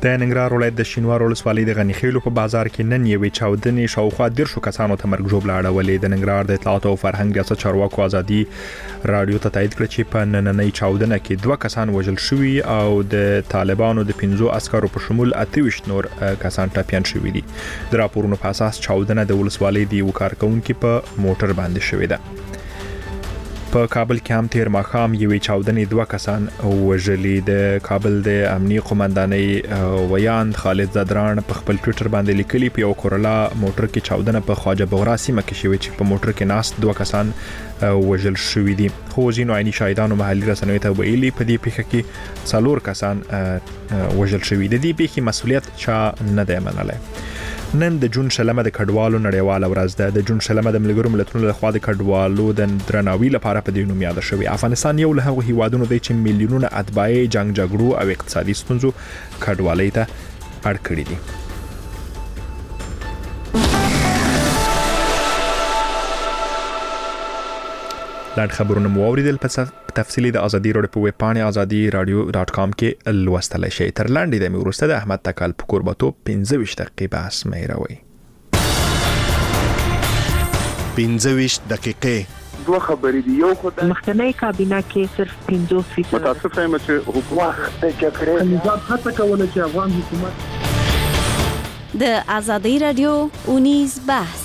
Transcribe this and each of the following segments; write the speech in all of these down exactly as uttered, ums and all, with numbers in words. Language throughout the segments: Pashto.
د ننګرهار ولایت د شینوار ولسوالۍ د غنیخیلو په بازار کې نن یوې چاودنې شاوخوا دیرشو کسانو ته مرګ ژوبله اړولې. د ننګرهار د اطلاعات او فرهنګ ریاست چارواکو ازادي رادیو ته تایید کړ چې په نننۍ چاودنه کې دوه کسان وژل شوي او د طالبانو د پنځو عسکرو په شمول اته ویشت نور کسان ټپیان شوي دي. د راپورونو په اساس چاودنه د ولسوالۍ د یو کارکونکي په موټر باندې شوې ده. په کابل کې هم تیر ماښام یوې چاودنې دوه کسان وژلي. د کابل د امنیي قومندانۍ ویاند خالد زدران په خپل ټویټر باندې لیکلي په یو کورولا موټر کې چاودنه په خواجه بغرا سیمه کې شوې چې په موټر کې ناست دوه کسان وژل شوي دي. خو ځینو عیني شاهدانو محلي رسنیو ته ویلي په دې پیښه کې څلور کسان وژل شوي دي. د دې پیښې مسؤلیت چا نه دی منلی. نن د جون شلمه د کډوالو نړیواله ورځ ده. د جون شلمه د ملګرو ملتونو لخوا د کډوالو د درناوي لپاره په دې نوم یاد شوی. افغانستان یو له هغو هیوادونو دی چې میلیونونه اتباع جنگ جګړو او اقتصادي ستونزو کډوالۍ ته اړ کړي دي. لاندې خبرونه مو اوریدل. په تفصیلی د ازادي راډیو په ویب پاڼه ازادي رادیو ډاټ کام کې لوستلی شئ. تر لاندې د مې وروسته د احمد تکل په کوربتوب پنځه ویشت دقیقې بحث مې هیروئ. پنځه ویشت دقیقې دوه خبرې دي. یو خو د مخکنی کابینه کې صرف پنځوس فیصد متاسفه یم چې حکومت د جګړې نظام هڅه کوله چې افغان حکومت د ازادي رادیو اونیز بحث.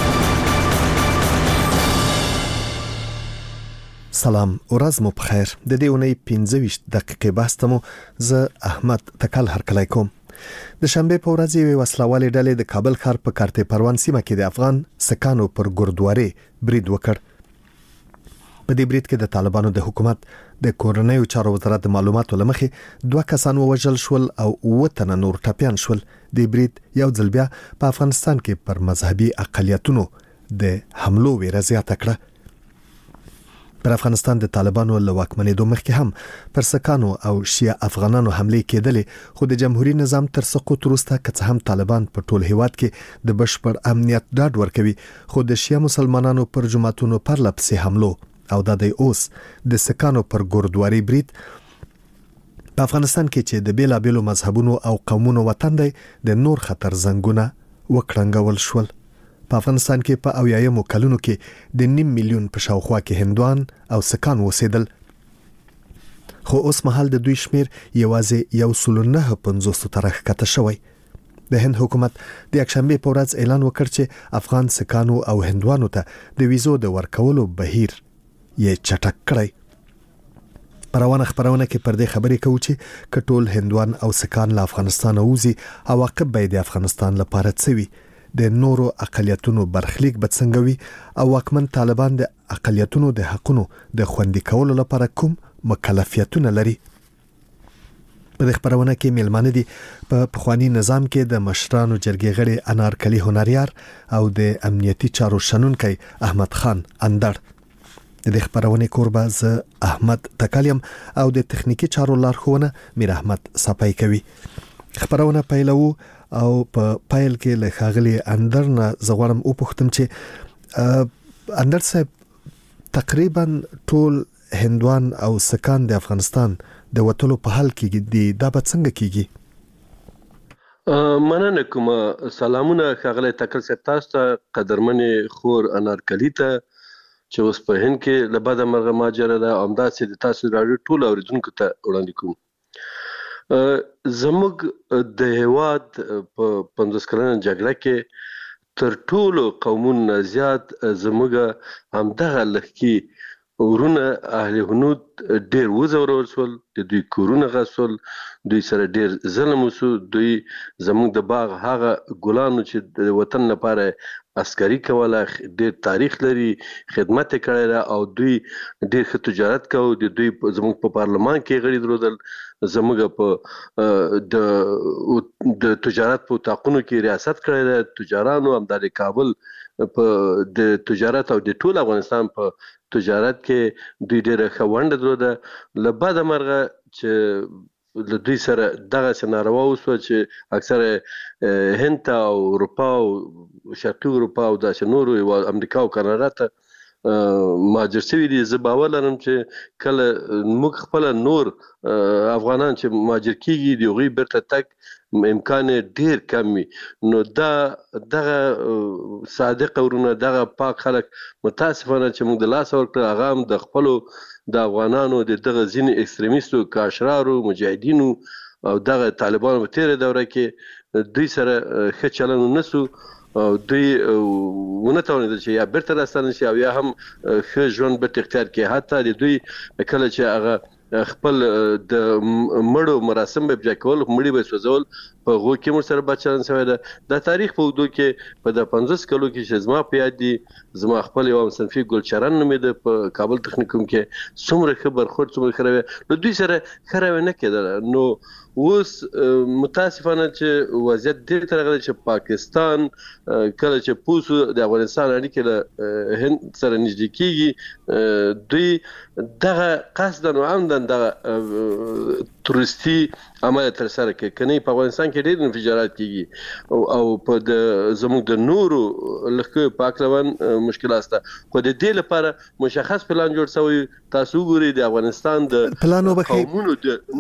سلام، ورځ مو بخیر. د دې اونۍ پنځه ویشت دقیقې بحث ته مو زه احمد تکل هرکلی کوم. د شنبې په ورځ یوې وسلوالې ډلې د کابل ښار په کارتې پروان سیمه کې د افغان سکانو پر ګردوارې برید وکړ. په دې برید کې د طالبانو د حکومت د کورنیو چارو وزارت د معلوماتو له مخې دوه کسان ووژل شول او اووه تنه نور ټپیان شول. د برید یو ځل بیا په افغانستان کې پر مذهبي اقلیتونو د حملو ویره زیاته کړه. پر افغانستان د طالبانو له واکمنېدو مخکې هم پر سکانو او شیعه افغانانو حملې کېدلې، خو د جمهوریت نظام تر سقوط وروسته که څه هم طالبان په ټول هیواد کې د بشپړ امنیت ډاډ ورکوي، خو د شیعه مسلمانانو پر جماعتونو پرله پسې حملو او د دې اوس د سکانو پر ګردواري برید په افغانستان کې چې د بیلابیلو مذهبونو او قومونو وطن دی د نور خطر زنګونه وکړنګول شول. په افغانستان کې په اویایمو کلونو کې د نیم میلیون په شاوخوا کې هندوان او سکان اوسېدل، خو اوس مهال د دوی شمیر یوازې یو سل او نهه پنځوس ته راښکته شوی. د هند حکومت د یکشنبې په ورځ اعلان وکړ چې افغان سکانو او هندوانو ته د ویزو د ورکولو بهیر یې چټک کړی. په روانه خبرونه کې پر دې خبرې کوو چې که ټول هندوان او سکان له افغانستان ووځي، عواقب به د افغانستان لپاره څه وي؟ د نورو اقلیتونو برخلیک به څنګه وي؟ او واکمن طالبان د اقلیتونو د حقونو د خوندي کولو لپاره کوم مکلفیتونه لري؟ په دې خبرونه کې میلمانه دي په پخوانی نظام کې د مشرانو جرګې غړي انارکلی هنریار او د امنیتي چارو شنونکی احمد خان اندړ. د دې خبرونه کوربه ز احمد تکلیم او د تخنیکی چارو لارښوونه میر احمد صفای کوي. خبرونه پیلو او په پایل کې له ښاغلي اندر نه زغورم او پوښتم چې اندر صاحب تقریبا ټول هندوان او سکان د افغانستان د وټلو په حال کې دي، دا به څنګه کیږي؟ مننه کوم. سلامونه ښاغلی تکل صاحب تاسو ته، قدرمنې خور انارکلی ته چې اوس په هند کې له بده مرغه ماجره ده، همداسې د تاسو راډیو ټول اوریدونکو ته وړاندې کوم. زموږ د هیواد په پنځوس کلنه جګړه کې تر ټولو قومونو زیات زموږ همدغه لښکي ورونه اهل هنود ډېر وځورول شول، د دوی کورونه غصول، دوی سره ډېر ظلم وشو. دوی زموږ د باغ هغه ګلانو چې د وطن لپاره عسکري کوله ډېر تاریخ لري، خدمت یې کړی ده او دوی ډېر ښه تجارت کوي. د دوی زموږ په پارلمان کې غړي درلودل، زموږ په د د تجارت په اتاقونو کې ریاست کړی ده. تجارانو همدا د کابل په د تجارت او د ټول افغانستان په تجارت کې دوی ډېره ښه ونډه درلوده. له بده مرغه چې له دوی سره دغه ناروا وشوه چې اکثره هند ته او اروپا او شرقي اروپا او داسې نورو امریکا او کاناډا ته مهاجر شوي دي. زه باور لرم چې کله موږ خپل نور افغانان چې مهاجر کیږي دی غوي برته تک امکان ډیر کم وي. نو دا دغه صادق ورونه دغه پاک خلک متاسفانه چې موږ د لاس ورکړه هغه هم د خپل د افغانانو د دغه ځینې ایکستریمیستو کاشرارو مجاهدینو او دغه طالبانو په تیره دوره کې دوی سره ښه چلن ونسو او دوی ونه توانېدل چې یا بیرته راستانه شي او یا هم ښه ژوند به اختیار کړي. حتی د دوی کله چې هغه خپل د مړو مراسم به بیا کول مړي به سوځول په هغو کې موږ سره بد چلن شوی ده. د تاریخ په اوږدو کې په د پنځوس کلو کې چې زما په یاد دي زما خپل یو همصنفي ګلچرن نومېده په کابل تخنیکوم کې څومره ښه برخورد څومره ښه رویه نو دوی سره ښه رویه نه کېدله. نو اوس متاسفانه چې وضعیت دې ته راغلی چې پاکستان کله چې پوه شو د افغانستان اړیکې له هند سره نږدې کېږي دوی دغه قصدا او عمدا دغه تورستي عمل ترسره کوي. کني په افغانستان کې ډېر انفجارات کېږي او په د زموږ د نورو لښکرو پاکلوان مشکلات شته خو د دې لپاره مشخص پلان جوړ شوی. تاسو وګورئ د افغانستان د پلان وبخي قومونو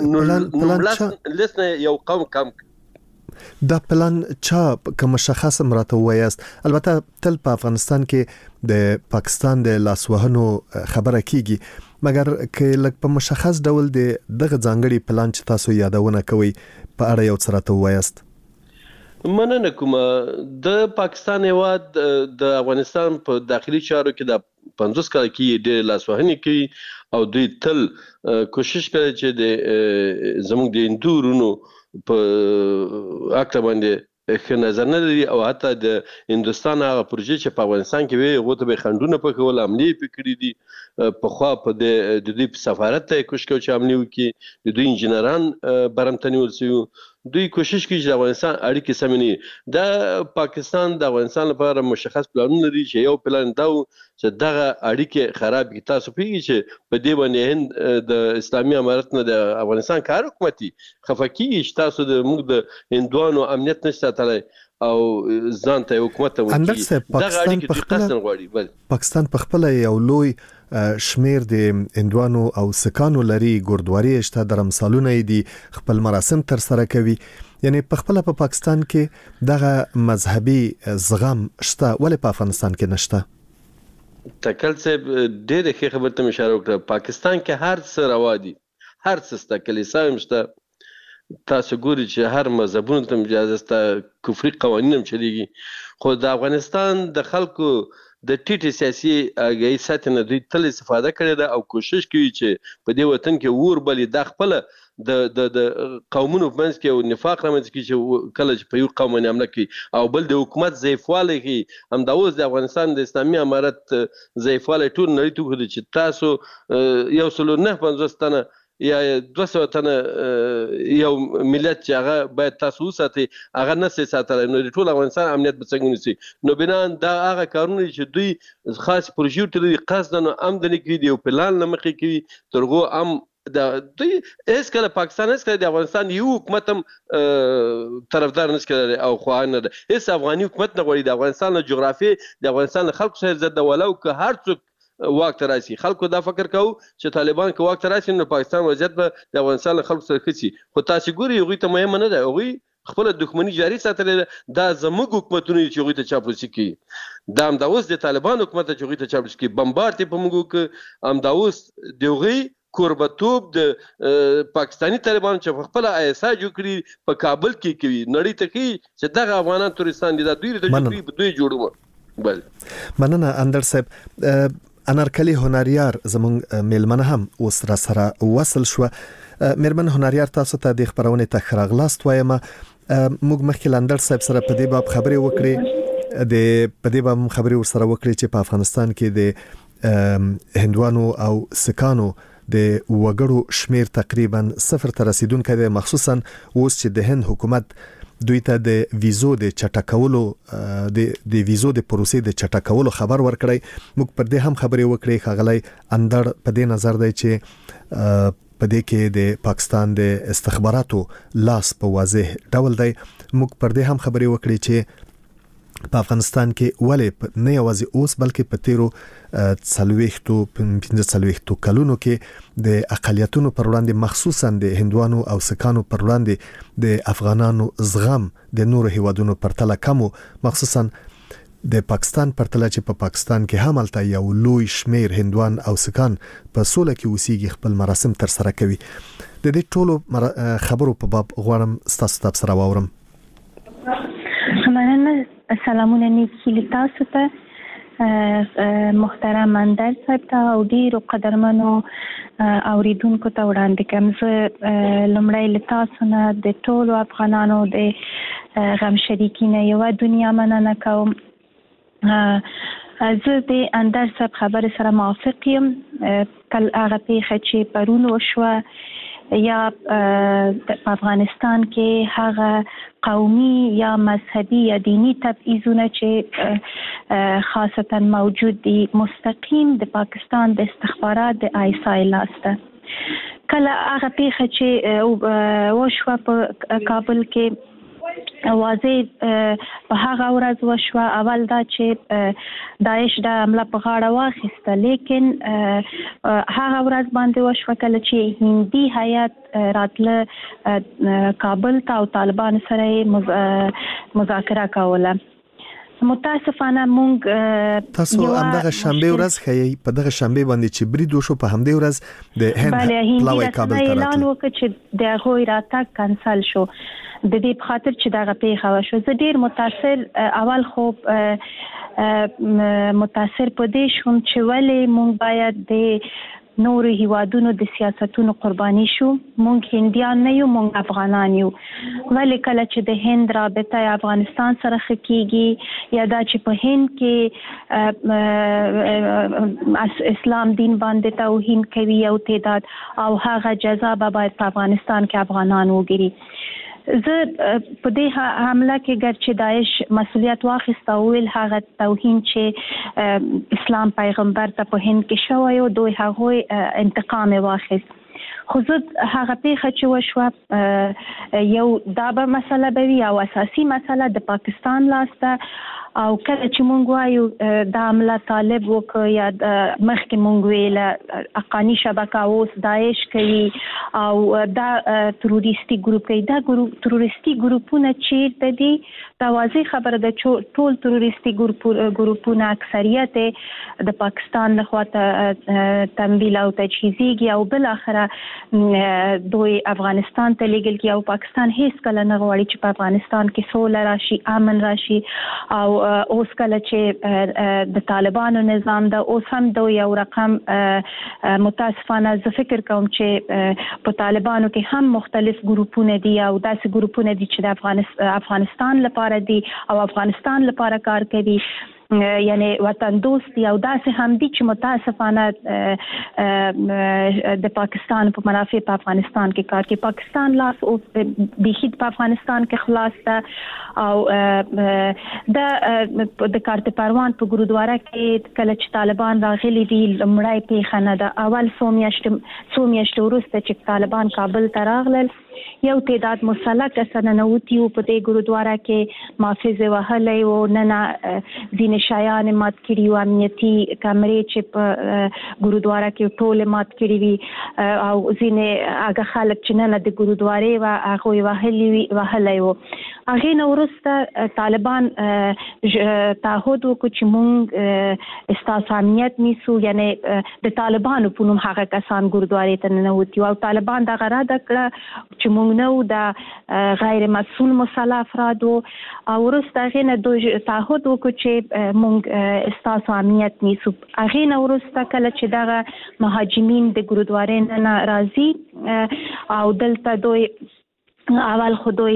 د لسنه یو قوم کم دا پلان چا کوم مشخص مراته وایست. البته تل په افغانستان کې د پاکستان د لاسوهنو خبره کیږي مګر که لکه په مشخص ډول د دغه ځانګړي پلان چې تاسو یادونه کوي په اړه یو څه راته وایست. مننه کوم. د پاکستان هیواد د افغانستان په داخلي چارو کې د پنځوس کال کې ډېر لاسوهنې کوي او دوی تل کوشش کوي چې د زموږ د هندورونو په اکټه باندې ښه نظر نه لري او حتی د هندوستان هغه پروژې چې په افغانستان کې وي هغو ته به خنډونه پکول عملې پې کړي دي. پخوا په د دوی په سفارت ته یې کوشش کوي چې عملې وکړي. د دوی انجینران برمته نیول شوي. دوی کوشش کوي چې د افغانستان اړیکې سمې نه وي. د پاکستان د افغانستان لپاره مشخص پلانونه لري چې یو پلان دا و چې دغه اړیکې خراب کړي. تاسو پوهېږئ چې په دې باندې هند د اسلامي امارت نه د افغانستان کار حکومتي خفه کېږي چې تاسو د موږ د هندوانو امنیت نشته ساتلی او ځان ته حکومت ته ورکړي. دغه اړیکې دوی قصداً غواړي. پاکستان په خپله یو لوی شمیر د هندوانو او سکانو لري ګوردواري شته درمسالونه دي خپل مراسم تر سره کوي. یعنی په خپل په پاکستان کې دغه مذهبي زغم شته ولې په افغانستان کې نشته؟ تکل صاحب ډېر ښه خبرته مې اشاره وکړه. پاکستان کې هر څه روا دي هر څه شته کلیسا هم شته. تاسو ګورئ چې هر مذهبونو ته اجازه شته کفري قوانین هم چلیږي خو د افغانستان د خلکو د ټیټې سیاسي آګاهي ساتنه دوی تل استفاده کړې ده او کوشش کوي چې په دې وطن کې ور بلې دا خپل د د د قومونو په منځ کې یو نفاق رامنځته کړي چې کله چې په یو قوم باندې حمله کوي او بل د حکومت ضعیفوالی ښیي. همدا اوس د افغانستان د اسلامي امارت ضعیفوالی ټول نړۍ ته وښودل چې تاسو یو سل نه پنځوس تنه یا دوه سوه تنه یو ملت چې هغه باید تاسو وساتئ هغه نسئ ساتلی نو د ټول افغانستان امنیت به څنګه ونیسي. نو بنان دا هغه کارونه چې دوی خاص پروژې ورته لري قصداً عمدن کوي د یو پلان له مخې کوي تر هغو هم د دوی هېڅکله پاکستان هېڅکله د افغانستان یو حکومت هم طرفدار نشي کړی او خواهان نه ده. هېڅ افغاني حکومت نه غواړي د افغانستان له جغرافیې د افغانستان له خلکو سره ضد ده ولو که هر څوک واک ته راشي. خلکو دا فکر کوو چې طالبان که واک ته راشي نو پاکستان وضعیت به د افغانستان له خلکو سره ښه شي خو تاسو ګورئ هغوی ته مهمه نه ده. هغوی خپله دښمني جاري ساتلې ده. دا زموږ حکومتونه چې هغوی ته چاپلوسي کوي. دا همدا اوس د طالبان حکومت ته چې هغوی ته چاپلوسي کوي بمبارد یې په موږ وکړه. همدا اوس د هغوی کوربتوب د پاکستانی طالبانو چې په خپله آی اس آی جوړ کړي په کابل کې کوي نړۍ ته ښیي چې دغه افغانان تورستان دي دا دوی ته جوړ کړي دوی جوړوه. بله مننه اندر صاحب. انارکلی هنریار زمونږ میلمنه هم اوس را سره وصل شو. میرمن هنریار تاسو ته د خبرونې ته ښه راغلاست وایم. موږ مخکې له اندر صاحب سره په دې باب خبرې وکړې د په دې باب خبرې ورسره وکړې چې په افغانستان کې د هندوانو او سکانو د وګړو شمیر تقریبا صفر ته رسیدونکی دی مخصوصا اوس چې د هند حکومت دوی ته د ویزو د چټکولو د د ویزو د پروسې د چټکولو خبر ورکړی. موږ پر دې هم خبرې وکړې. ښاغلی اندر په دې نظر دی چې په دې کې د پاکستان د استخباراتو لاس په واضح ډول دی. موږ پر دې هم خبرې وکړې چې په افغانستان کې ولې نه یوازې اوس بلکې په تیرو څلويختو پنځه څلويختو کلونو کې د اقلیتونو پر وړاندې مخصوصا د هندوانو او سکانو پر وړاندې د افغانانو زغم د نورو هیوادونو پر تله کمو، مخصوصا د پاکستان پر تله چې په پا پاکستان کې هم الته یو لوی شمیر هندوان او سکان په سوله کې اوسېږي، خپل مراسم تر سره کوي. د دې ټولو خبرو په باب غواړم ستاسو تبصره واورم. مننه. سلامونه نیکی تاسو ته محترم اندر صاحب ته او ډیرو قدرمنو اوریدونکو ته وړاندې کوم. زه لومړی له تاسو نه د ټولو افغانانو د غم شریکینه یو دنیا مننه کوم. زه د اندر صاحب خبره سره موافق یم. کل هغه پیښه چې پرون وشوه یا په افغانستان کې هغه قومي یا مذهبي یا دینی تبعیضونه چې خاصتا موجود دي مستقیم د پاکستان د استخبارات د آی اس آی لاسته. کله هغه پیښه چې وشوه په کابل کې واضح په هغه ورځ وشوه، اول دا چې داعش د حمله په غاړه واخیسته، لیکن هغه ورځ باندې وشوه کله چې هندي هیات راتله کابل ته او طالبان سره مذاکره کوله. متاسفانه مونږ تاسو همدغه شنبه ورځ خې په دغه شنبه باندې چې برید وشو په همدې ورځ د هند پلاوی کابل ته اعلان وکړ چې د غوي راتګ کنسل شو د دې په خاطر چې دغه پیښه وشو. زه ډیر متاثر اول خو متاثر پدې شوم چې ولې مونږ باید د نورو هیوادونو د سیاستونو قرباني شو. مونږ هندیان نه یو، مونږ افغانان یو. ولې کله چې د هند رابطه افغانستان سره خکېږي یا دا چې په هند کې اسلام دین باندې توهین کوي یو تعداد او هغه جزا به باید په افغانستان کې افغانان وګوري. زه په دې حمله کې ګرچې داعش مسؤلیت واخیسته او ویل هغه توهین چې اسلام پیغمبر ته په هند کې شوی او دوی هغه انتقام واخیست، خو زه هغه پیښه چې وشوه یو دا به مسله به وي او اساسي مسله د پاکستان لاسته. او کله چې مونږ وایو د حمله طالب وکړ یا مخکې مونږ ویل حقانی شبکه اوس داعش کوي او دا تروریستي ګروپ کوي. دا تروریستي ګروپونه چیرته دي؟ دا واضح خبره ده چې ټول تروریستي ګروپونه اکثریت د پاکستان لخوا تمویل او تجهیزیږي او بل اخره دوی افغانستان ته لیږل کی او پاکستان هیڅ کله نه غواړي چې په افغانستان کې سوله راشي، امن راشي. او اوس کله چې د طالبانو نظام ده اوس هم د یو رقم متاسفانه زه فکر کوم چې په طالبانو کې هم مختلف ګروپونه دي او داسې ګروپونه دي چې د افغانستان لپاره دي او افغانستان لپاره کار کوي، یعنی وطن دوست او داسې هم دي چې متاسفانه د پاکستان په منافع په افغانستان کې کار کوي. پاکستان لاس او بهید په افغانستان کې خلاص ده او د د کارت پروان په ګورودواره کې کله چې طالبان راغلي دي لمړی پیښه نه ده. اول څو میاشتې څو میاشتې وروسته چې طالبان کابل ته راغلل یو تعداد مسلح کسان نوتی او په دې ګورودواره کې محافظ وهلې او نه ځینې شایان مات کړي او امنیتي کمرې چې په ګورودواره کې ټول مات کړي وي او ځینې هغه خلک چې نه د ګورودواره و هغه وهلې وهلې وو. هغه نو وروسته طالبان تعهد وکړ چې مونږ استاسو امنیت نیسو، یعنی د طالبانو په نوم هغه کسان ګورودواره ته ننوتي او طالبان دا غراده کړه چې مونږ نو د غیر مسؤل مسلح افراد او وروسته هغه نه دوی تعهد وکړ چې مونږ استاسو امنیت نیسو. هغه نه وروسته کله چې دغه مهاجمین د ګورودواره نه راځي او دلته دوی اول خدای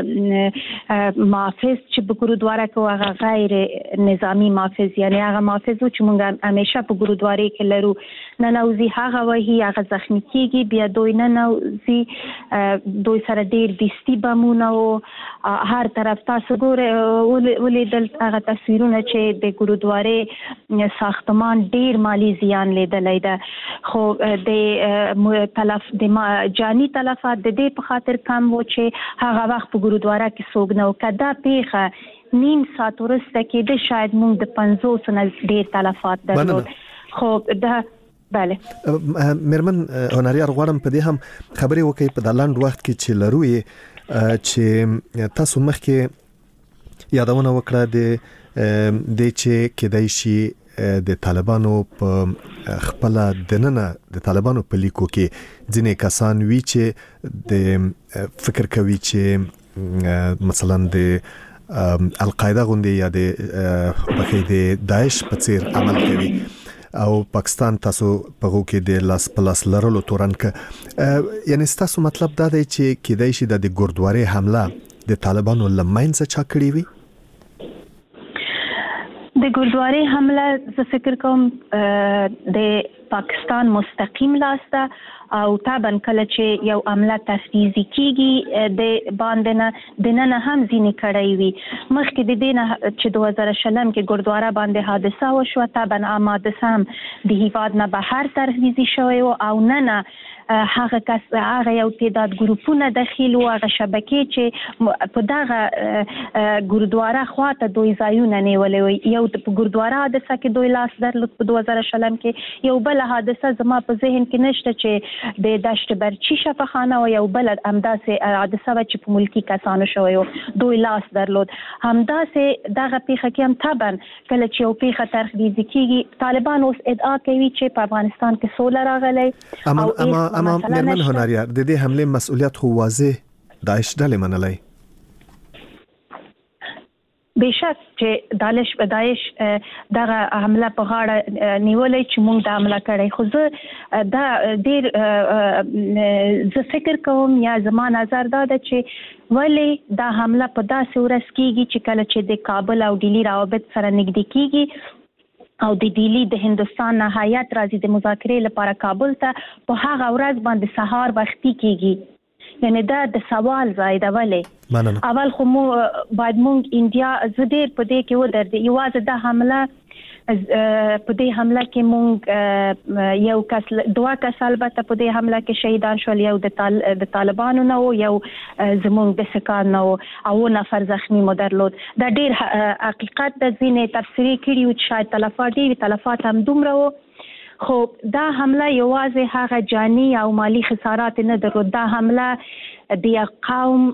محافظ چې په ګورودواره کې هغه غیر نظامی محافظ، یعنی هغه محافظ چې موږ همیشه په ګورودواره کې لرو نه نوځي هغه وਹੀ هغه زخمی کیږي، بیا دوی نه نوځي دوی سره ډیر دستی بمونه او هر طرف تاسو ګوره ولیدل هغه تصویرونه چې د ګورودواره ساختمان ډیر مالی زیان لیدلای ده، خو د تلف د جانی تلفات د دې په خاطر کم و چې هغه وخت په ګورودواره کې څوک نه و. کدا پیښه نیم ساعت وروسته کېده شاید موږ د پنځوس نه ډېر تلفات درلود. خو دا بله مېرمن هنریار غواړم په دې هم خبرې وکړئ په دا لنډ وخت کې چې لرو یې چې تاسو مخکې یادونه وکړه د د چې کېدای شي د طالبانو په خپل دننه د طالبانو په لیکو کې ځینې کسان وی چې د فکر کوي چې مثلا د القاعده غوندي یا د بخې د داعش په څیر عمل کوي او پاکستان تاسو په غو کې د لاس پلاس لرلو تورن ک یعنی تاسو مطلب دا دی چې کېدای شي د ګوردواري حمله د طالبانو لماینځ چا کړی وي؟ د ګوردواري حمله زه فکر کوم د پاکستان مستقیم لاس ده او طبعا کله چې یو عمله تفریزی کیږي د باندې نه د نن هم ځینې کړی وي. مخکې د دې نه چې دوه زره شلم کې ګوردواره باندې حادثه وشوه طبعا آماده سم د هیواد نه بهر تفریزی شوی او نه نه هغه کس هغه یو تعداد ګروپونه داخل او هغه شبکې چې په دغه ګوردواره خواته دوی ځایونه نیولې یو د ګوردواره حادثه کې دوی لاس درلود په دوه زره شلم کې یو بل حادثه زما په ذهن کې نشته چې د دشت برچی شفاخانه او یو بل همداسې حادثه و چې په ملکی کسانو شوی او دوی لاس درلود. همداسې دغه پیښه کې هم طبعا کله چې یو پیښه ترخیص کیږي طالبان اوس ادعا کوي چې په افغانستان کې سوله راغلی او اما اما مېرمن هنریار د دې حمله مسؤلیت خو واضح داعش ډلې منلای بشک چې داعش داعش دغه حمله په غاړه نیولې چې موږ د حمله کړې خو زه دا ډېر زه فکر کوم یا زما نظر دا ده چې ولې دا حمله په داسې ورځ کېږي چې کله چې د کابل او ډیلی روابط سره نږدې کېږي او د ډیلی د هندستان نه هیات راځي د مذاکرې لپاره کابل ته په هغه ورځ باندې سهار وختي کېږي یعنی دا د سوال ځای دی ولې اول خو مو باید مونږ انډیا زه ډېر په دې کې ودرېدم یوازې دا حمله په دې حمله کې مونږ یو کس دوه کس البته په دې حمله کې شهیدان شول یو د طالبانو نه و یو زمونږ د سکان نه و او نفر زخمی مو درلود. دا ډېر حقیقت د ځینې تفسیري کړي و چې شاید تلفات ډېر تلفات هم دومره و خو دا حمله یوازې هغه جانی او مالی خسارات نه درلود. دا حمله د یو قوم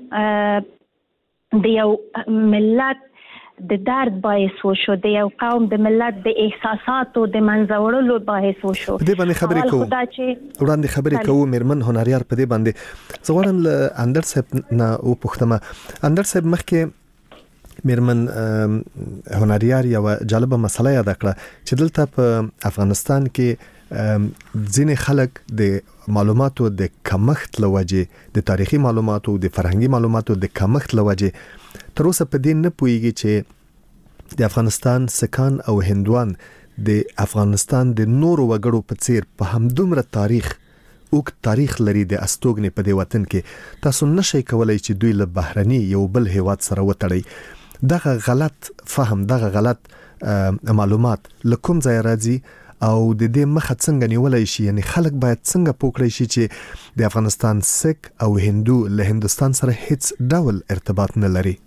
د یو ملت د درد باعث وشو د یو قوم د ملت د احساساتو د منځوړلو باعث وشو. په دې باندې خبرې کوو وړاندې خبرې کوو مېرمن هنریار په دې باندې زه غواړم له اندر صاحب نه وپوښتم اندر صاحب مخکې مېرمن هنریار یو جالبه مسله یاد کړه چې دلته په افغانستان کې ځینې خلک د معلوماتو د کمښت لوجې د تاریخي معلوماتو د فرهنګي معلوماتو د کمښت لوجې تر اوسه په دې نه پوهیږي چې د افغانستان سکان او هندوان د افغانستان د نورو وګړو په څیر په همدومره تاریخ اوږد تاریخ لري د استوګنې په دې وطن کې تاسو نشئ کولای چې دوی له بهرني یو بل هیواد سره وتړئ. دغه غلط فهم دغه غلط معلومات له کوم ځای راځي او د دې مخه څنګه نیولای شي یعنی خلک باید څنګه پوکړی شي چې د افغانستان سک او هندو له هندستان سره هیڅ ډول ارتباط نه لري؟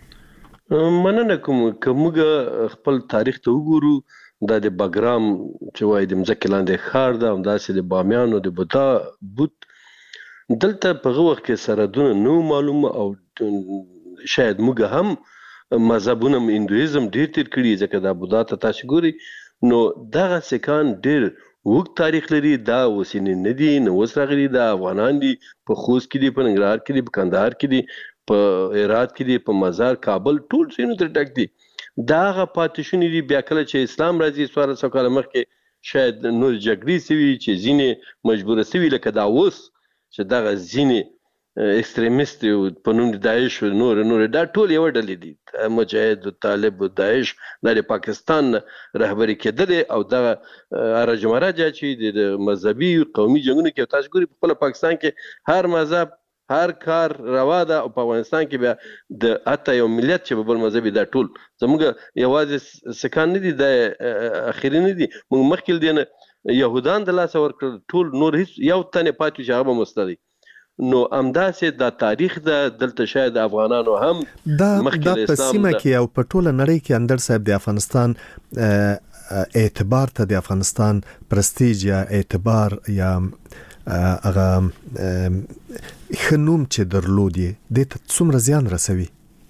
مننه کوم کومګه خپل تاریخ ته وګورو دا د بګرام چې وای د مځکې لاندې ښار ده همداسې د بامیانو د بودا بوت دلته په وخت کې سرحدونه نو معلومه او شاید موږ هم مذهبونه هندویزم ډېر تیر کړي ځکه دا بودا ته تاسو ګوري نو دغه سکان ډېر وګ تاریخ لري دا وسینې نه دي نو اوس راغلي دا افغانان دي په خوست کې دي په ننګرهار کې دي په کندهار کې دي په هرات کې دي په مزار کابل ټول سینو تر ډک دي دا غ پاتشونی دي بیا کله چې اسلام راځي سوار سو کال مخکې شاید نور جګړې سوي چې ځینې مجبور سوي لکه دا اوس چې دغه ځینې ایکستریمیست په نوم د داعش نور نور دا ټول یو ډلې دي مجاهد طالب داعش د پاکستان رهبری کېدل او دغه ارجمراجا چې د مذهبي قومي جنگونو کې تاسو ګوري په خپل پاکستان کې هر مذهب هر کار روا ده او په افغانستان کې بیا د اته یو ملت چې په بل مذهبي دا ټول زموږ یوازې سکان نه دي د اخیری نه دي موږ مخکې دي نه يهودان د لاس ورکړل ټول نور هیڅ یو تنه پاتې چې هغه مستدي نو امداسې د تاریخ د دلته شاید افغانانو هم دا د پسیمه کې او په ټوله نړۍ کې اندر صاحب د افغانستان اعتبار ته د افغانستان پرستیج یا اعتبار یا هغه خنوم چې درلودي د څومره زیان رسوي؟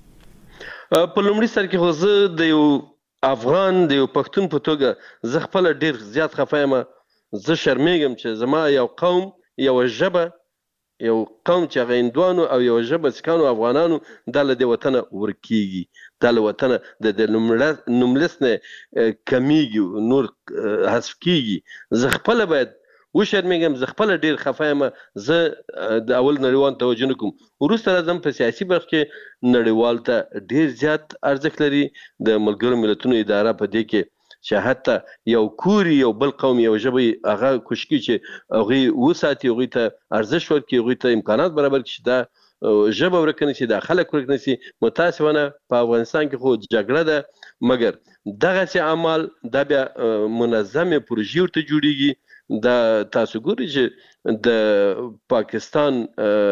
په لومړي سر کې خو زه د یو افغان د یو پښتون په توګه زه خپل ډیر زیات خفه یم. زه شرمېږم چې زما یو قوم یو ژبه یو قوم چې هغه هندوانو او یو ژبه سکانو افغانانو دا له دې وطنه ورکېږي، دا له وطنه د نوملس نه کمیږي، نور حذف کېږي. زه خپله باید وشرمېږم، زه خپله ډېر خفه یم. زه د اول نړیوال توجه نه کوم، وروسته راځم په سیاسي برخه کې نړیوال ته ډېر زیات ارزښت لري. د ملګرو ملتونو اداره په دې کې چې حتی یو کوري یو بل قوم یو ژبه هغه کوشش کوي چې هغوی وساتي، هغوی ته ارزښت ورکړي، هغوی ته امکانات برابر کړي چې دا ژبه ورک نه شي، دا خلک ورک نه شي. متاسفانه په افغانستان کې خو جګړه ده، مګر دغسې اعمال دا بیا منظمې پروژې ورته جوړېږي. دا تاسو ګورئ چې د پاکستان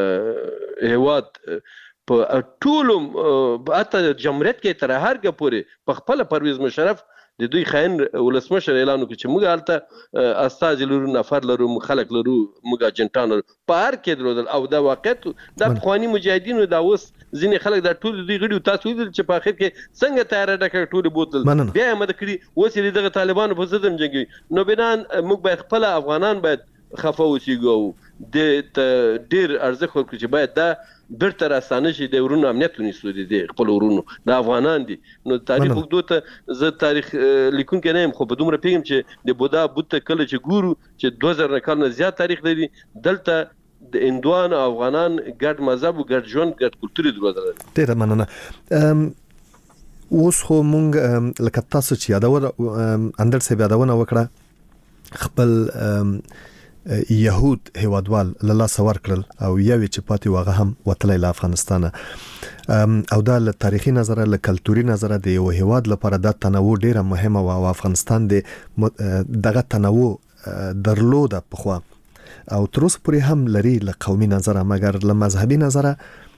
هیواد په ټولو حتی جمهوریت کې تر هرګه پورې په خپله پرویز مشرف د دوی خاين ولسمشر اعلان وکړ چې موږ هلته استازي لرو، نفر لرو، خلک لرو، موږ اجنټان لرو په هر کې درلودل. او دا واقعیت دا پخواني مجاهدینو دا اوس ځینې خلک دا ټول دوی غړي تاسو ولیدل چې په اخر کې څنګه تیاره ډکه ټول بوتل بیا یې مده کړي. اوس یې دغه طالبانو په ضد هم جنګوي. نو بنان موږ باید خپل افغانان باید خفه اوسېږو، د ډېر ارزښت ورکړو چې باید دا بیرته راستانه شي، د ورونو امنیت ونیسو، د خپل ورونو د افغانان دي. نو تاریخ اوږدو ته زه تاریخ لیکونکی نه یم، خو په دومره پوهېږم چې د بودا بوت ته کله چې ګورو چې دوه زره کال نه زیات تاریخ لري، دلته د هندوان او افغانان ګډ مذهب او ګډ ژوند ګډ کلتور درلودل. ډېره مننه. اوس خو مونږ لکه تاسو چې یادونه اندر صاحب یادونه وکړه، خپل يهود هیوادوال له لاسه ورکړل او یوې چې پاتې واغه هم وتلی له افغانستانه، او دا له تاریخي نظره له کلتوري نظره د یو هیواد لپاره دا تنوع ډیره مهمه و او افغانستان د دغه تنوع درلوده پخوا او تر اوسه پورې هم لري له قومي نظره، مګر له مذهبي نظره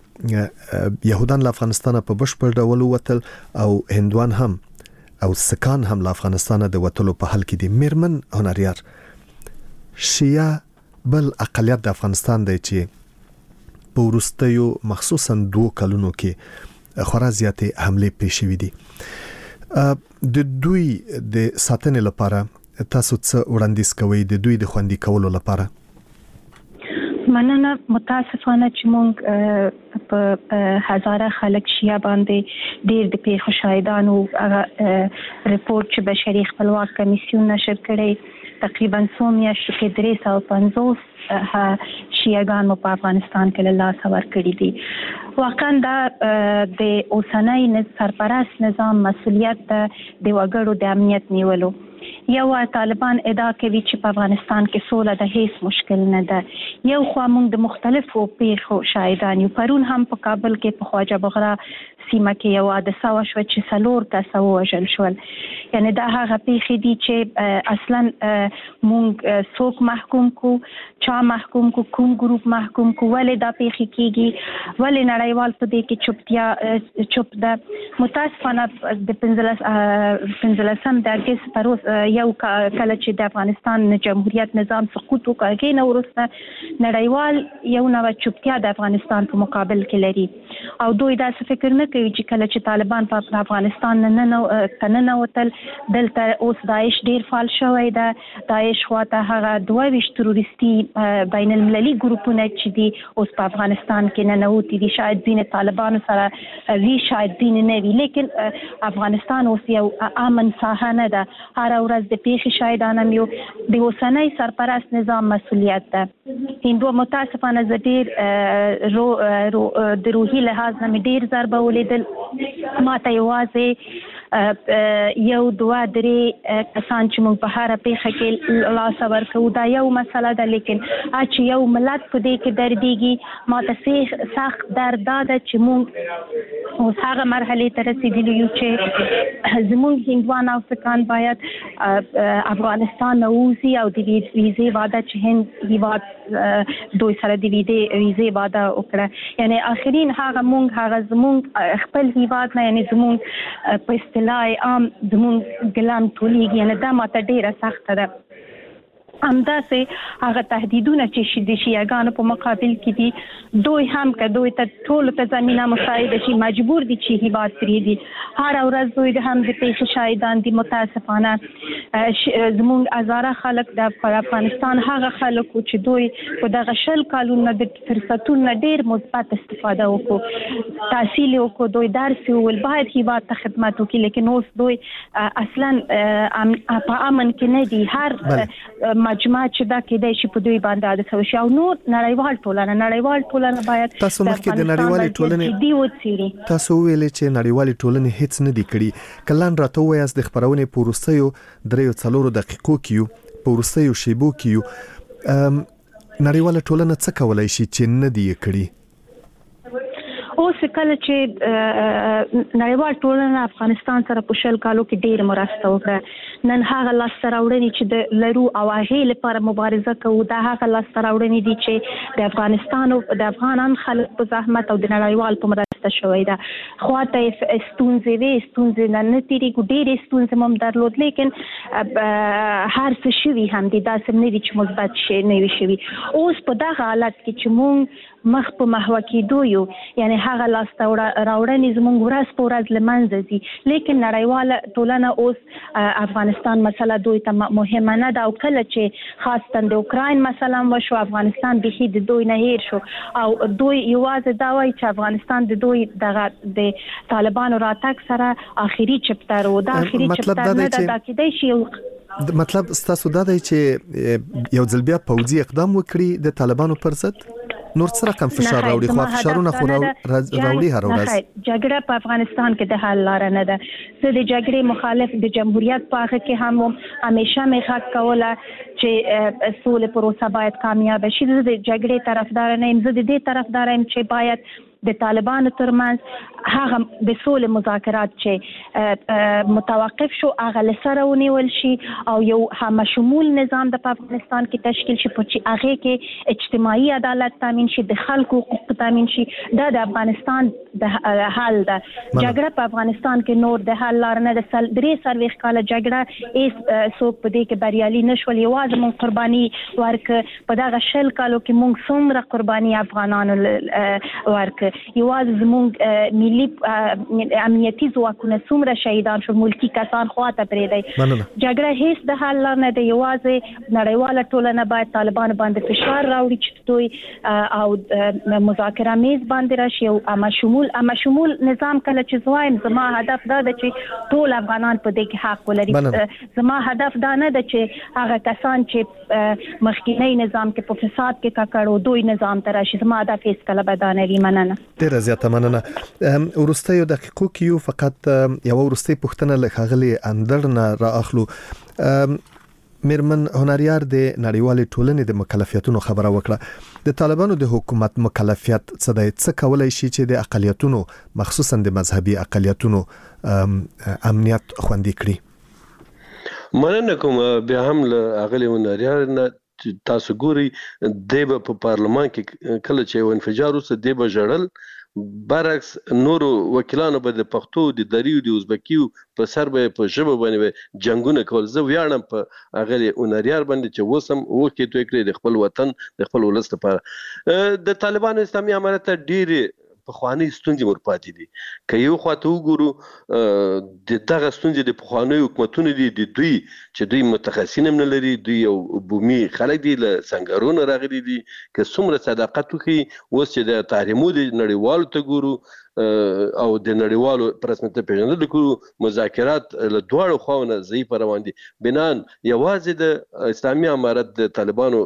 يهودان له افغانستانه په بشپړ ډول وتل او هندوان هم او سکان هم له افغانستانه د وتلو په حال کې دي. میرمن هنریار، شیعه بل اقلیت د افغانستان دی چې په وروستیو مخصوصا دوه کلونو کې خورا زیاتې حملې پیښ شوې دي. د دوی د ساتنې لپاره تاسو څه وړاندیز کوئ د دوی د خوندي کولو لپاره؟ مننه. متاسفانه چې مونږ په هزاره خلک شیعه باندې ډېر د پیښو شاهدانو. هغه ریپورت چې بشري خپلواک کمیسیون نشر کړی تقریبا څو میاشتو کې درې سوه پنځوس شیعهګان مو په افغانستان کې له لاسه ورکړي دي. واقعا دا د اوسنۍ سرپرست نظام مسؤلیت د وګړو د امنیت نیولو. یو طالبان ادعا کوي چې په افغانستان کې سوله د هیڅ مشکل نه ده. یو خوا موږ د مختلفو پیښو شاهدان یو. پرون هم په کابل کې په خواجه بغرا سیمه کې یو حادثه وشوه چې څلور کسه ووژل شول. یعنی دا هغه پیښې دي چې اصلا موږ څوک محکوم کو، چا محکوم کو، کوم ګروپ محکوم کو، ولې دا پیښې کیږي، ولې نړیوال په دې کې چوپتیا چوپ ده. متاسفانه د پنځلسم د اګست پر یو کله چې د افغانستان جمهوریت نظام سقوط وکړ کې نو وروسته نړیوال یو نوې چوپتیا د افغانستان په مقابل کې لري او دوی دا څه فکر نه کوي چې کله چې طالبان په افغانستان نه نه نه وتل دلته اوس داعش ډیر فعال شوی ده. داعش خواته هغه دوه ویشت تروریستي بین المللي ګروپونه چې دي اوس په افغانستان کې نه نوتی دي. شاید ځینې طالبانو سره وی شاید ځینې نه وي، لیکن افغانستان اوس یو امن ساحه نه ده. هر ورځ د پیښې شاهدان هم یو. د اوسنۍ سرپرست نظام مسؤلیت ده. هندو متاسفانه زه ډېر د روحي لحاظ نه مې ډېر ضربه ولیدل. ما ته یوازې یو دوه درې کسان چې موږ په هر پیخه کې لاس ورکو دا یو مسله ده لیکن چې یو ملت په دې کې دردېږي ما ته سخت درد ده چې موږ اوس هغه مرحله ته رسیدلی یو چې زموږ هندوان او افغان باید افغانستان نه وځي او د ویزې واده چې هند هیواد دوی سره د ویزې واده وکړه یعنی اخرین هغه موږ هغه زموږ خپل هیواد نه یعنی زموږ په اصطلاح عام زموږ ګلان ټولېږي یعنی دا ماته ډیره سخته ده همداسې هغه تهدیدونه چې د شیعاګانو په مقابل کې دي دوی هم که دوی ته ټولو ته زمینه مساعده شي مجبور دي چې هیواد پرېږدي هره ورځ دوی د هم د پیښې شاهدان دي متاسفانه زموږ هزاره خلک د افغانستان هغه خلک چې دوی په دغه شل کالونو د فرصتونو نه ډېر مثبت استفاده وکړو تحصیل وکړو دوی درس وویل باید هیواد ته خدمت وکړي لیکن اوس دوی اصلا په امن کې نه دي هر مجمع چې دا کېدای شي په دوی باندې عادت شوی او نور نړیوال ټولنه نړیوال ټولنه باید تاسو مخکې د نړیوالې ټولنې دی وڅېړي تاسو ویلې چې نړیوالې ټولنې هیڅ نه دی کړی کلان راته وایاست د خبرونې په وروستیو دریو څلورو دقیقو کې په وروستیو شیبو کې نړیواله ټولنه څه کولای شي چې نه دی کړی اوس کله چې نړیوال ټولنه افغانستان سره په شل کالو کې ډېر مرسته وکړه نن هغه لاسته راوړنې چې د لرو او هغې لپاره مبارزه کوو دا هغه لاسته راوړنې دي چې د افغانستان او د افغانان خلک په زحمت او د نړیوال په مرسته شوی ده خواته ستونزې وې ستونزې نه نه تېرېږو ډېرې ستونزې مو هم درلود لیکن هر څه شوي هم دي داسې نه دي چې مثبت شي نه وي شوي اوس په دغه حالت کې چې موږ مخ په محوه کېدو یو یعنی هغه لاسته راوړنې زموږ ورځ په ورځ له منځه ځي لیکن نړیواله ټولنه اوس افغانستان مسله دوی ته مهمه نه ده او کله چې خاصتا د اوکراین مسله وشو افغانستان بیخي د دوی نه هیر شو او دوی یوازې دا وایي چې افغانستان د دوی دغه د طالبانو راتګ سره آخري چپتر و دا آخري چپتر نه ده دا کېدای شي مطلب ستاسو دا دی چې یو ځل بیا پوځي اقدام وکړي د طالبانو پر ضد نور څه رقم فشار راوړي خو فشارونه خو راوړي هر ورځ جګړه په افغانستان کې د حل لار نه ده زه د جګړې مخالف د جمهوریت په هغه کې هم همیشه مې غږ کوله چې سولې پروسه باید کامیاب شي زه د جګړې طرفدار نه یم زه د دې طرفدار یم چې باید د طالبانو ترمنځ هغه د سولې مذاکرات چې متوقف شو هغه لسره ونیول شي او یو همشمول نظام د افغانستان کې تشکیل شي په چې هغه کې اجتماعي عدالت تامین شي د خلکو حقوق تامین شي دا د افغانستان د حل ده جګړه په افغانستان کې نور د حل لار نه ده درې څلوېښت کاله جګړه هیڅ څوک په دې کې بریالي نشول یوازې مونږ قرباني ورکړه په دغه شل کالو کې مونږ څومره قرباني افغانانو ورکړه یوازې زموږ ملي امنیتي ځواکونه څومره شهیدان شو ملکي کسان خواته پرېږدي جګړه هیڅ د حل لار نه ده یوازې نړیواله ټولنه باید طالبانو باندې فشار راوړي چې دوی او مذاکره میز باندې راشي او همشمول همشمول نظام کله چې زوایم زما هدف دا ده چې ټول افغانان په دې کې حق ولري زما هدف دا نه ده چې هغه کسان چې مخکینی نظام کې په فساد کې ککړو دوی نظام ته راشي زما هدف هیڅ کله به دا نه وي مننه ډیره زیاته مننه ورستیو دقیقو کې یو فقط یو ورستی پوښتنه لکه غلي اندر نه رااخلو میرمن هنریار د نړیوالې ټولنې د مکلفیتونو خبره وکړه د طالبانو د حکومت مکلفیت څه دی څه کولای شي چې د اقالیتونو مخصوصا د مذهبي اقالیتونو امنیت خوندي کړي مننه کوم بیا هم اغلی هنریار نه تاسو ګوري د په پارلمان کې کله چې یو انفجار وسه د به جړل برعکس نورو وکیلانو به د پښتو د دریو د ازبکیو په سر به په ژبه باندې جنگونه کول زه ویاړم په هغه اونریار باندې چې وسم وکي توې کړې د خپل وطن د خپل ولست لپاره د طالبانو اسلامي امارت ډېری په خواني ستونزې ورپاتې دي که یو خواته وګورو د دغه ستونزې د پخواني حکومتونو دي د دوی چې دوی متخصصین هم نه لري دوی یو بومي خلک دي له سنگرونو راغلي دي که څومره صداقت وکړي اوس چې د تحریمو د نړیوالو ته ګورو او د نړیوالو په رسمیت پیژندل کړو مذاکرات له دواړو خواونو ضعیف روان دي بنان یوازې د اسلامي امارت د طالبانو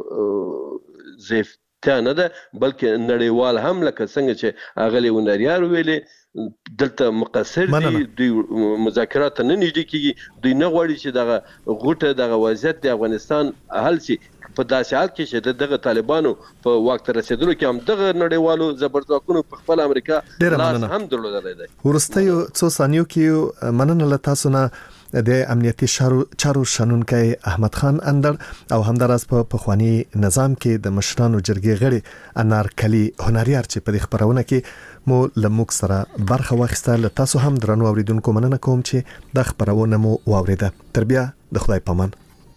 ضعیف ته نه ده بلکې نړیوال هم لکه څنګه چې اغلی ونریار ویلې دلته مقصر دي دوی مذاکرات نه نږدې کیږي دوی نه غواړي چې دغه غوټه دغه وضعیت د افغانستان حل شي په داسې حال کې چې دغه طالبانو په وخت رسیدلو کې هم دغه نړیوالو زبرځواکونو په خپل امریکا لاس هم درلودلی دی. ورستیو څو ثانیو کې مننه له تاسو نه د امنیتي چارو شنونکي احمد خان اندر او همداراز په پخوانی نظام کې د مشرانو جرګې غړي انارکلی هنریار چې په خبرونه کې مو لموک سره برخه واخیسته. له تاسو هم درنو اوریدونکو مننه کوم چې د خبرونه مو واوریده. تر بیا د خدای پامان.